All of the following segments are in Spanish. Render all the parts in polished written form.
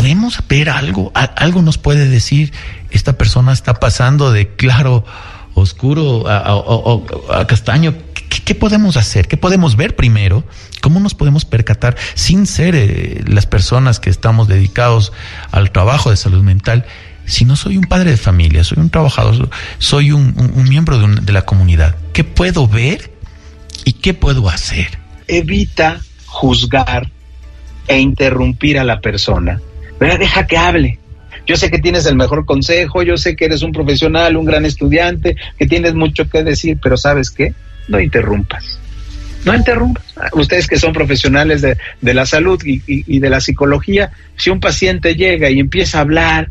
¿podemos ver algo? ¿Algo nos puede decir esta persona está pasando de claro, oscuro a castaño? ¿Qué podemos hacer? ¿Qué podemos ver primero? ¿Cómo nos podemos percatar sin ser las personas que estamos dedicados al trabajo de salud mental? Si no soy un padre de familia, soy un trabajador, soy un miembro de la comunidad. ¿Qué puedo ver y qué puedo hacer? Evita juzgar e interrumpir a la persona. Pero deja que hable. Yo sé que tienes el mejor consejo, yo sé que eres un profesional, un gran estudiante, que tienes mucho que decir, pero ¿sabes qué? No interrumpas. No interrumpas. Ustedes que son profesionales de la salud y de la psicología, si un paciente llega y empieza a hablar,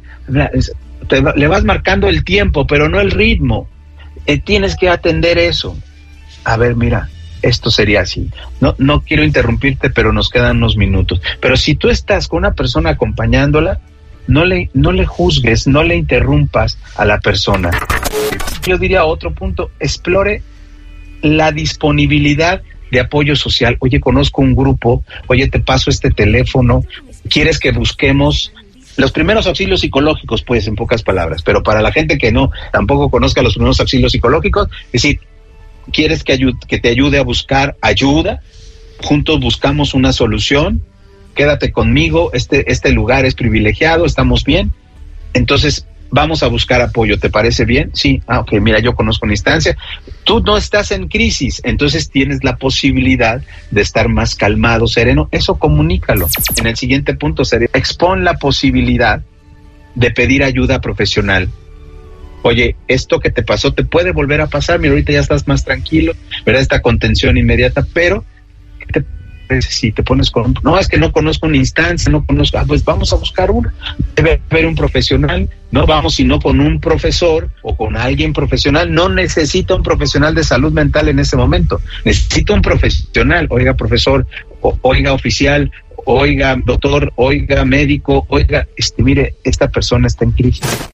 le vas marcando el tiempo, pero no el ritmo. Tienes que atender eso. A ver, mira, esto sería así. No quiero interrumpirte, pero nos quedan unos minutos. Pero si tú estás con una persona acompañándola, no le juzgues, no le interrumpas a la persona. Yo diría otro punto, explore la disponibilidad de apoyo social. Oye, conozco un grupo, oye, te paso este teléfono, ¿quieres que busquemos los primeros auxilios psicológicos? Pues, en pocas palabras, pero para la gente que tampoco conozca los primeros auxilios psicológicos, es decir, ¿quieres que te ayude a buscar ayuda? Juntos buscamos una solución, quédate conmigo, este lugar es privilegiado, estamos bien, entonces vamos a buscar apoyo, ¿te parece bien? Sí, ok, mira, yo conozco una instancia, tú no estás en crisis, entonces tienes la posibilidad de estar más calmado, sereno, eso comunícalo. En el siguiente punto sería, expon la posibilidad de pedir ayuda profesional. Oye, esto que te pasó te puede volver a pasar, mira, ahorita ya estás más tranquilo, ¿verdad? Esta contención inmediata, pero ¿qué te parece si te pones con... No, es que no conozco una instancia, no conozco... pues vamos a buscar una. Debe haber un profesional, no vamos sino con un profesor o con alguien profesional. No necesita un profesional de salud mental en ese momento, necesita un profesional. Oiga, profesor, oiga, oficial, oiga, doctor, oiga, médico, oiga, mire, esta persona está en crisis.